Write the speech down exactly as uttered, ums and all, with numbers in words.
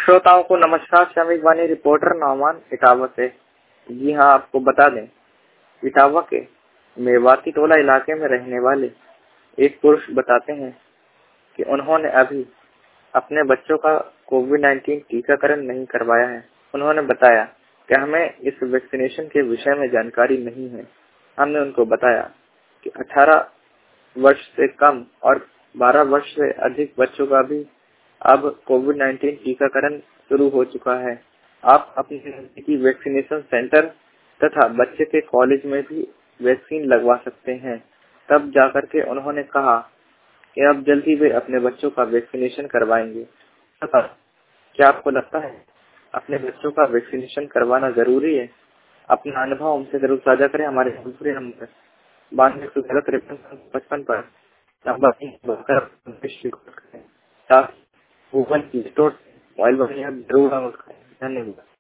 श्रोताओं को नमस्कार। श्रमिक वाणी रिपोर्टर नौमान इटावा से। जी हाँ, आपको बता दें, इटावा के मेवाती टोला इलाके में रहने वाले एक पुरुष बताते हैं कि उन्होंने अभी अपने बच्चों का कोविड नाइन्टीन टीकाकरण नहीं करवाया है। उन्होंने बताया कि हमें इस वैक्सीनेशन के विषय में जानकारी नहीं है। हमने उनको बताया कि अठारह वर्ष से कम और बारह वर्ष से अधिक बच्चों का भी अब कोविड नाइन्टीन टीकाकरण शुरू हो चुका है। आप अपने नजदीकी वैक्सीनेशन सेंटर तथा बच्चे के कॉलेज में भी वैक्सीन लगवा सकते हैं। तब जाकर के उन्होंने कहा कि अब जल्दी वे अपने बच्चों का वैक्सीनेशन करवाएंगे। तथा क्या आपको लगता है अपने बच्चों का वैक्सीनेशन करवाना जरूरी है? अपना अनुभव हमसे जरूर साझा करें। हमारे दूसरे नंबर बानवे सौ ग्यारह तिरपन पचपन पर नंबर गूगल की स्टोर मोबाइल पर जरूर डाउनलोड करें। धन्यवाद।